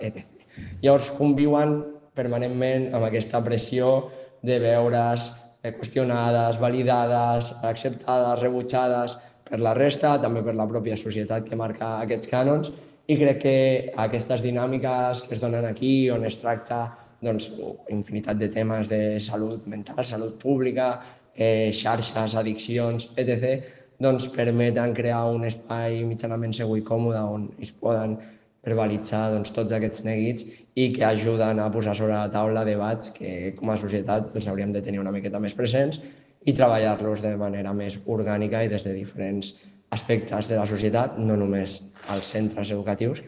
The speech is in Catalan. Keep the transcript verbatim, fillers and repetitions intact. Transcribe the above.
etcètera. Llavors conviuen permanentment amb aquesta pressió de veure's qüestionades, validades, acceptades, rebutjades per la resta, també per la pròpia societat que marca aquests cànons, i crec que aquestes dinàmiques que es donen aquí, on es tracta doncs, infinitat de temes de salut mental, salut pública, eh, xarxes, addiccions, etcètera, doncs permeten crear un espai mitjanament segur i còmode on es poden verbalitzar doncs, tots aquests neguits i que ajuden a posar sobre la taula debats que com a societat doncs, hauríem de tenir una miqueta més presents i treballar-los de manera més orgànica i des de diferents aspectes de la societat, no només als centres educatius,